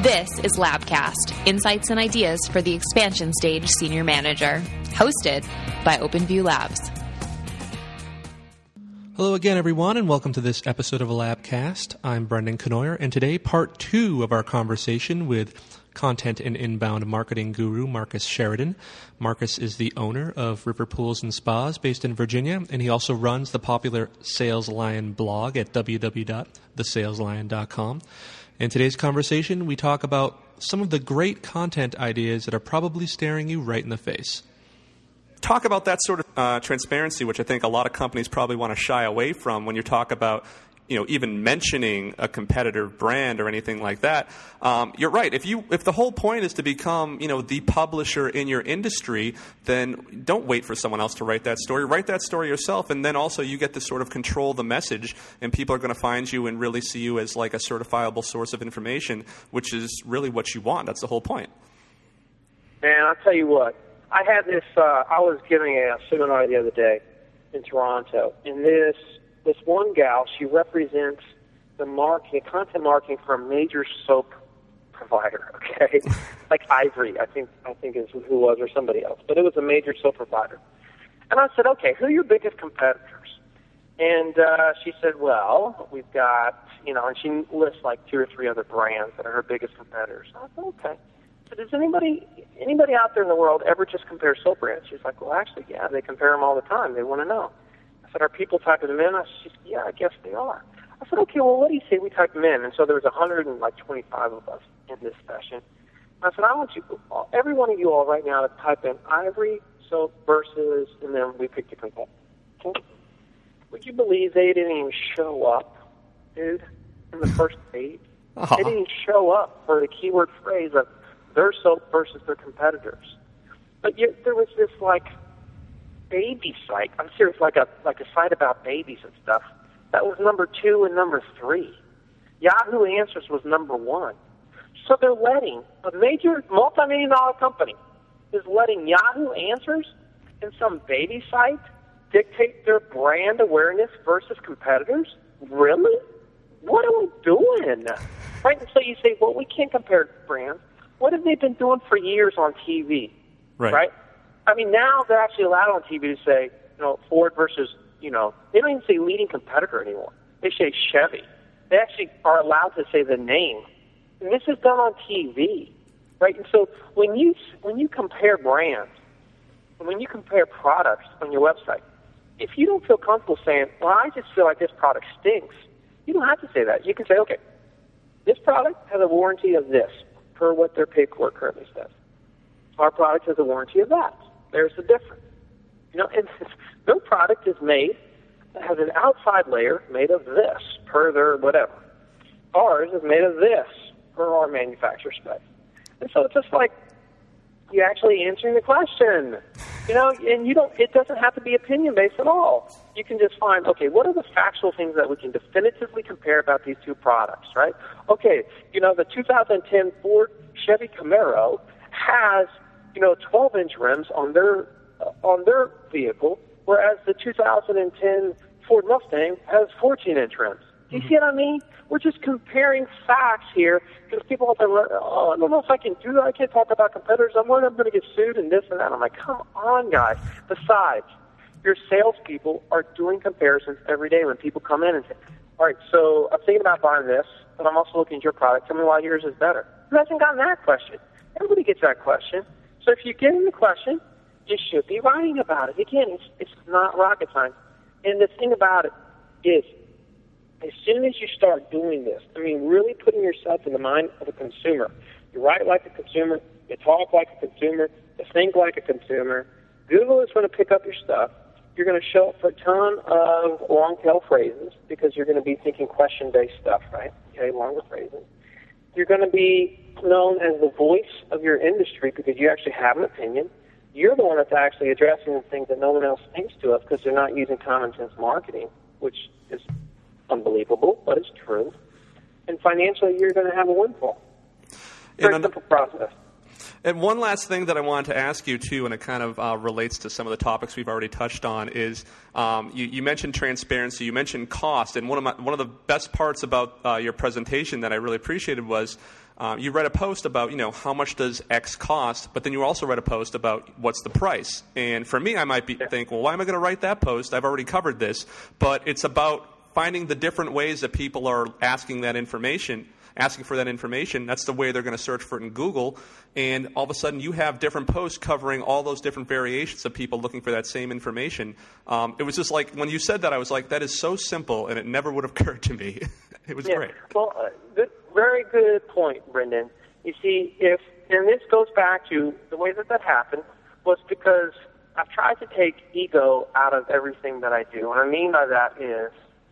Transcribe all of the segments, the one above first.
This is Labcast, insights and ideas for the expansion stage senior manager, hosted by OpenView Labs. Hello again, everyone, and welcome to this episode of Labcast. I'm Brendan Knoyer, and today, part 2 of our conversation with content and inbound marketing guru Marcus Sheridan. Marcus is the owner of River Pools and Spas based in Virginia, and he also runs the popular Sales Lion blog at www.thesaleslion.com. In today's conversation, we talk about some of the great content ideas that are probably staring you right in the face. Talk about that sort of transparency, which I think a lot of companies probably want to shy away from when you talk about, even mentioning a competitor brand or anything like that. You're right. If the whole point is to become, the publisher in your industry, then don't wait for someone else to write that story. Write that story yourself, and then also you get to sort of control the message, and people are going to find you and really see you as like a certifiable source of information, which is really what you want. That's the whole point. Man, I'll tell you what. I had this. I was giving a seminar the other day in Toronto, and this one gal, she represents the content marketing for a major soap provider. Okay, like Ivory, I think is who it was, or somebody else, but it was a major soap provider. And I said, okay, who are your biggest competitors? And she said, well, we've got, and she lists like 2 or 3 other brands that are her biggest competitors. I said, okay. So does anybody out there in the world ever just compare soap brands? She's like, well, actually, yeah, they compare them all the time. They want to know. I said, are people typing them in? She said, yeah, I guess they are. I said, okay, well, what do you say we type them in? And so there was 125 of us in this session. I said, I want you, every one of you all right now, to type in Ivory soap versus, and then we picked a competitor. Okay? Would you believe they didn't even show up, dude, in the first page? They didn't even show up for the keyword phrase of their soap versus their competitors. But yet there was this baby site. I'm serious, like a site about babies and stuff. That was number 2 and number 3. Yahoo Answers was number 1. So they're letting a major multi-million-dollar company is letting Yahoo Answers and some baby site dictate their brand awareness versus competitors? Really? What are we doing? Right? And so you say, well, we can't compare brands. What have they been doing for years on TV? Right? I mean, now they're actually allowed on TV to say, Ford versus, they don't even say leading competitor anymore. They say Chevy. They actually are allowed to say the name. And this is done on TV, right? And so when you compare brands, and when you compare products on your website, if you don't feel comfortable saying, well, I just feel like this product stinks, you don't have to say that. You can say, okay, this product has a warranty of this, per what their paperwork currently says. Our product has a warranty of that. There's the difference. And their product is made, has an outside layer made of this, per their whatever. Ours is made of this, per our manufacturer spec. And so it's just like you're actually answering the question. And it doesn't have to be opinion-based at all. You can just find, okay, what are the factual things that we can definitively compare about these 2 products, right? Okay, the 2010 Ford Chevy Camaro has, 12-inch rims on their vehicle, whereas the 2010 Ford Mustang has 14-inch rims. Do you see what I mean? We're just comparing facts here because people out there, I don't know if I can do that. I can't talk about competitors. I'm worried I'm going to get sued and this and that. I'm like, come on, guys. Besides, your salespeople are doing comparisons every day when people come in and say, all right, so I'm thinking about buying this, but I'm also looking at your product. Tell me why yours is better. Who hasn't gotten that question? Everybody gets that question. So if you get in the question, you should be writing about it. Again, it's not rocket science. And the thing about it is, as soon as you start doing this, really putting yourself in the mind of a consumer, you write like a consumer, you talk like a consumer, you think like a consumer, Google is going to pick up your stuff. You're going to show up for a ton of long-tail phrases because you're going to be thinking question-based stuff, right? Okay, longer phrases. You're going to be known as the voice of your industry because you actually have an opinion. You're the one that's actually addressing the things that no one else thinks to us because they're not using common sense marketing, which is unbelievable, but it's true. And financially, you're going to have a windfall. Very simple process. And one last thing that I wanted to ask you, too, and it kind of relates to some of the topics we've already touched on, is you mentioned transparency, you mentioned cost, and one of the best parts about your presentation that I really appreciated was you read a post about, how much does X cost, but then you also read a post about what's the price. And for me, I might think, well, why am I going to write that post? I've already covered this. But it's about finding the different ways that people are asking for that information. That's the way they're going to search for it in Google. And all of a sudden, you have different posts covering all those different variations of people looking for that same information. It was just like, when you said that, I was like, that is so simple, and it never would have occurred to me. It was great. Well, very good point, Brendan. You see, and this goes back to the way that happened was because I've tried to take ego out of everything that I do. What I mean by that is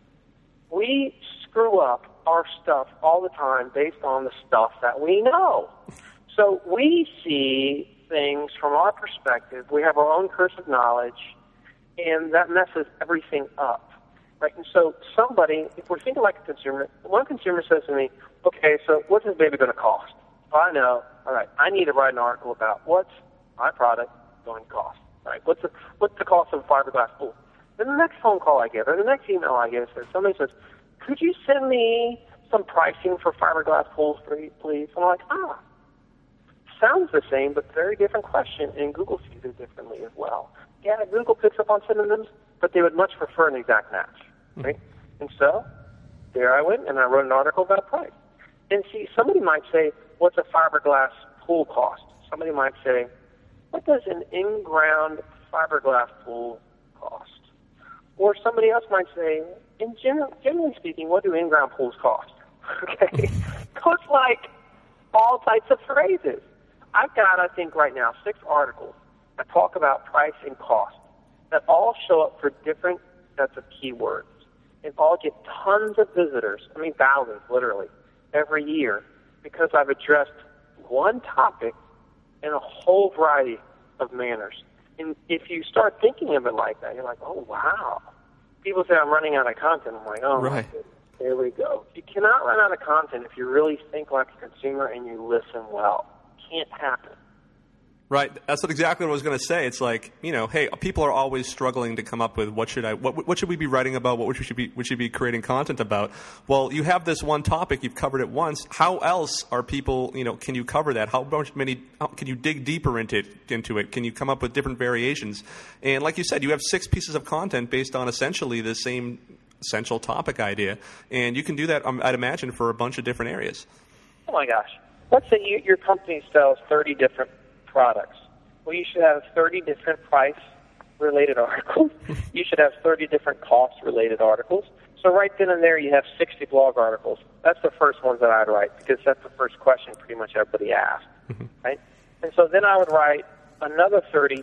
we screw up our stuff all the time based on the stuff that we know. So we see things from our perspective. We have our own curse of knowledge, and that messes everything up. Right? And so somebody, if we're thinking like a consumer, one consumer says to me, okay, so what's this baby going to cost? I know. All right, I need to write an article about what's my product going to cost. Right? What's the cost of a fiberglass pool? Then the next phone call I get, or the next email I get, says somebody says, could you send me some pricing for fiberglass pools, please? I'm like, sounds the same, but very different question, and Google sees it differently as well. Yeah, Google picks up on synonyms, but they would much prefer an exact match, right? And so there I went, and I wrote an article about price. And see, somebody might say, what's a fiberglass pool cost? Somebody might say, what does an in-ground fiberglass pool cost? Or somebody else might say, generally speaking, what do in-ground pools cost? Okay? So it's like all types of phrases. I've got, I think, right now, 6 articles that talk about price and cost that all show up for different sets of keywords and all get tons of visitors, I mean thousands, literally, every year because I've addressed one topic in a whole variety of manners. And if you start thinking of it like that, you're like, oh, wow. People say I'm running out of content. I'm like, oh, right. My goodness. There we go. You cannot run out of content if you really think like a consumer and you listen well. Can't happen. Right. That's exactly what I was going to say. It's like, hey, people are always struggling to come up with what should we be writing about, what should we be creating content about. Well, you have this one topic, you've covered it once. How else are people, can you cover that? How can you dig deeper into it? Can you come up with different variations? And like you said, you have 6 pieces of content based on essentially the same essential topic idea, and you can do that, I'd imagine, for a bunch of different areas. Oh my gosh. Let's say your company sells 30 different products. Well, you should have 30 different price-related articles. You should have 30 different cost-related articles. So right then and there, you have 60 blog articles. That's the first ones that I'd write because that's the first question pretty much everybody asks, right? And so then I would write another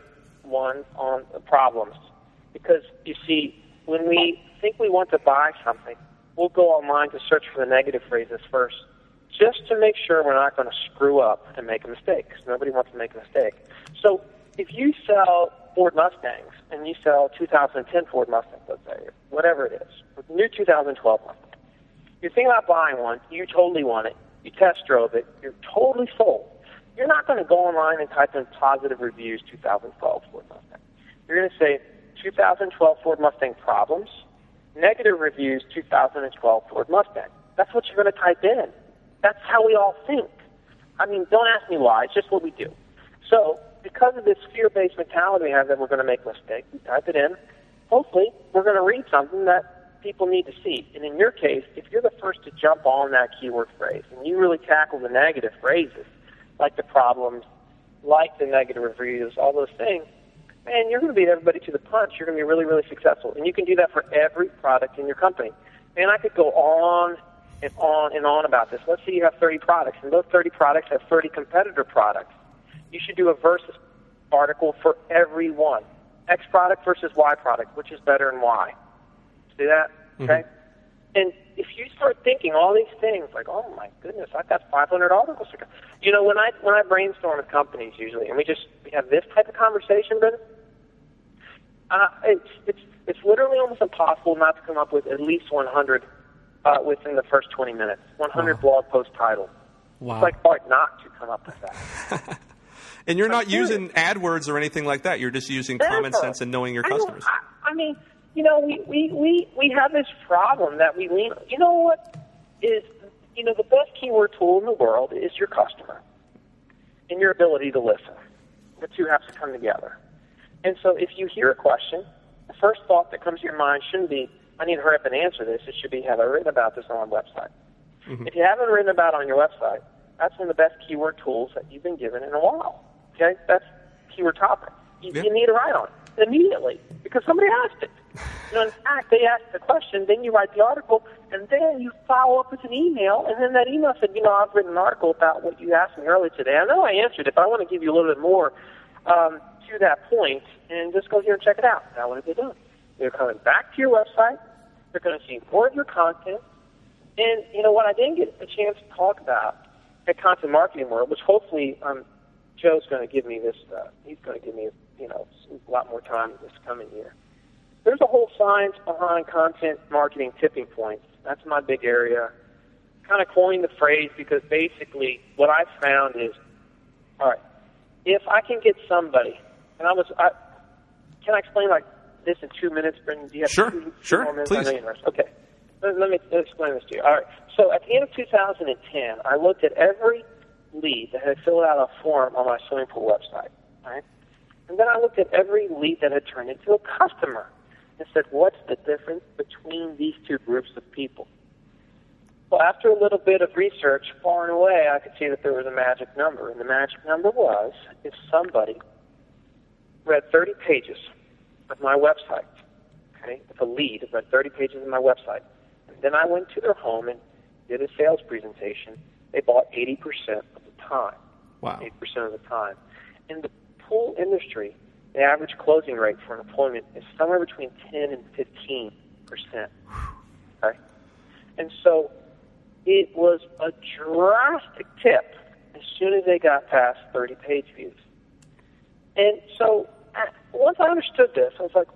31 on the problems because, you see, when we think we want to buy something, we'll go online to search for the negative phrases first, just to make sure we're not going to screw up and make a mistake, because nobody wants to make a mistake. So if you sell Ford Mustangs, and you sell 2010 Ford Mustangs, let's say, whatever it is, new 2012 Mustang, you're thinking about buying one, you totally want it, you test drove it, you're totally sold. You're not going to go online and type in positive reviews 2012 Ford Mustang. You're going to say 2012 Ford Mustang problems, negative reviews 2012 Ford Mustang. That's what you're going to type in. That's how we all think. I mean, don't ask me why. It's just what we do. So because of this fear-based mentality we have that we're going to make a mistake, we type it in. Hopefully, we're going to read something that people need to see. And in your case, if you're the first to jump on that keyword phrase and you really tackle the negative phrases, like the problems, like the negative reviews, all those things, man, you're going to beat everybody to the punch. You're going to be really, really successful. And you can do that for every product in your company. And I could go on and on and on about this. Let's say you have 30 products, and those 30 products have 30 competitor products. You should do a versus article for every one. X product versus Y product, which is better and why. See that? Okay? And if you start thinking all these things, like, oh my goodness, I've got 500 articles. When I brainstorm with companies usually, and we have this type of conversation, it's literally almost impossible not to come up with at least 100 within the first 20 minutes. 100 blog post titles. Wow. It's like hard not to come up with that. And you're not using AdWords or anything like that. You're just using common sense and knowing your customers. I mean, we have this problem that we lean. You know what is the best keyword tool in the world is your customer and your ability to listen. The two have to come together. And so if you hear a question, the first thought that comes to your mind shouldn't be, I need to hurry up and answer this. It should be, have I written about this on my website? Mm-hmm. If you haven't written about it on your website, that's one of the best keyword tools that you've been given in a while. Okay? That's keyword topic. You need to write on it immediately because somebody asked it. In fact, they asked the question, then you write the article, and then you follow up with an email, and then that email said, I've written an article about what you asked me earlier today. I know I answered it, but I want to give you a little bit more to that point, and just go here and check it out. Now, what have they done? They're coming back to your website. They're going to see more of your content. And, what I didn't get a chance to talk about at Content Marketing World, which hopefully Joe's going to give me this, he's going to give me, a lot more time this coming year. There's a whole science behind content marketing tipping points. That's my big area. Kind of coined the phrase because basically what I found is, all right, if I can get somebody, and can I explain like this in 2 minutes, Brendan? Do you have Sure, please. Okay. Let me explain this to you. All right. So at the end of 2010, I looked at every lead that had filled out a form on my swimming pool website. All right. And then I looked at every lead that had turned into a customer and said, what's the difference between these two groups of people? Well, after a little bit of research, far and away, I could see that there was a magic number. And the magic number was if somebody read 30 pages of my website, okay, if a lead read 30 pages of my website, and then I went to their home and did a sales presentation, they bought 80% of the time. Wow. 80% of the time. In the pool industry, the average closing rate for an appointment is somewhere between 10 and 15%. Okay? And so it was a drastic tip as soon as they got past 30 page views. And so once I understood this, I was like,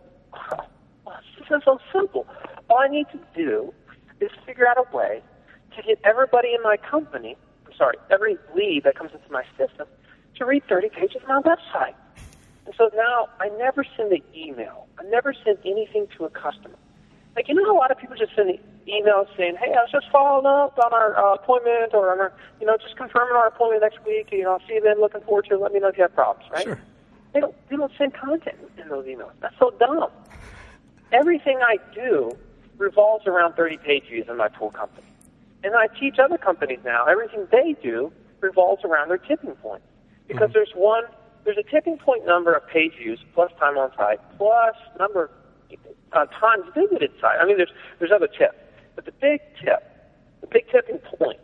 this is so simple. All I need to do is figure out a way to get everybody in my company, every lead that comes into my system, to read 30 pages of my website. And so now I never send an email. I never send anything to a customer. Like, a lot of people just send emails saying, hey, I was just following up on our appointment, or on our, just confirming our appointment next week. I'll see you then, looking forward to it. Let me know if you have problems, right? Sure. They don't send content in those emails. That's so dumb. Everything I do revolves around 30 page views in my pool company. And I teach other companies now, everything they do revolves around their tipping point. Because there's a tipping point number of page views plus time on site plus number times visited site. I mean, there's other tips, but the big tipping point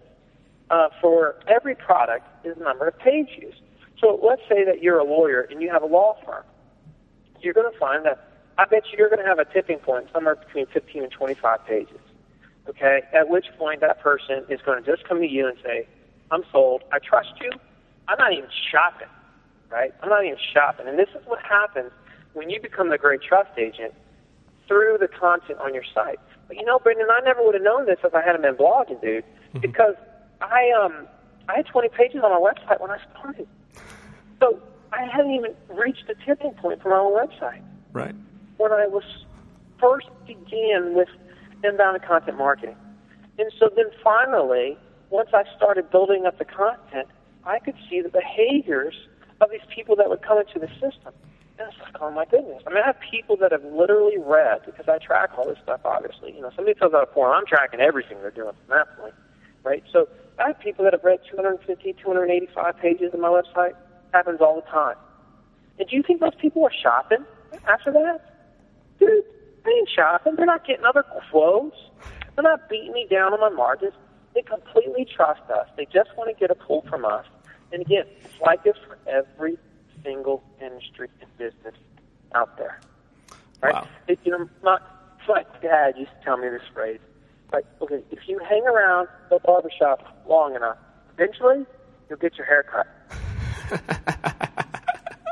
for every product is the number of page views. So let's say that you're a lawyer and you have a law firm. You're going to find that I bet you're going to have a tipping point somewhere between 15 and 25 pages. Okay, at which point that person is going to just come to you and say, I'm sold, I trust you, I'm not even shopping, right? I'm not even shopping. And this is what happens when you become the great trust agent through the content on your site. But Brendan, I never would have known this if I hadn't been blogging, dude, because I had 20 pages on my website when I started. So I hadn't even reached the tipping point for my own website. Right. When I was first began with inbound content marketing. And so then finally, once I started building up the content, I could see the behaviors of these people that would come into the system. And it's like, oh my goodness. I mean, I have people that have literally read, because I track all this stuff, obviously. Somebody fills out a form, I'm tracking everything they're doing from that point, right? So I have people that have read 250, 285 pages of my website. Happens all the time. And do you think those people are shopping after that? Dude, they ain't shopping. They're not getting other quotes. They're not beating me down on my margins. They completely trust us. They just want to get a pull from us. And again, it's like this for every single industry and business out there. Right? Wow. My dad used to tell me this phrase. Like, okay, if you hang around the barbershop long enough, eventually you'll get your hair cut.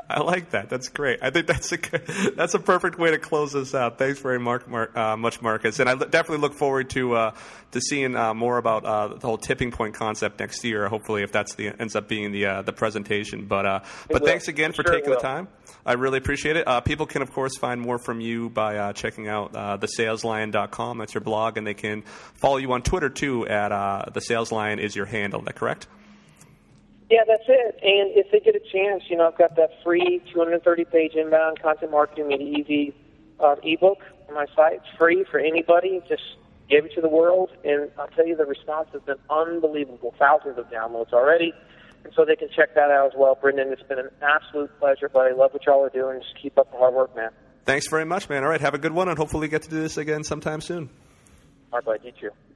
I like that. That's great. I think that's a perfect way to close this out. Thanks very much, Marcus. And I definitely look forward to seeing more about the whole tipping point concept next year. Hopefully, if that's ends up being the presentation. But thanks again for taking the time. I really appreciate it. People can, of course, find more from you by checking out thesaleslion.com. That's your blog, and they can follow you on Twitter too at thesaleslion is your handle. Is that correct? Yeah, that's it. And if they get a chance, I've got that free 230-page inbound content marketing made easy ebook on my site. It's free for anybody. Just gave it to the world, and I'll tell you, the response has been unbelievable. Thousands of downloads already. And so they can check that out as well. Brendan, it's been an absolute pleasure, but I love what y'all are doing. Just keep up the hard work, man. Thanks very much, man. All right, have a good one, and hopefully get to do this again sometime soon. All right, bud. You too.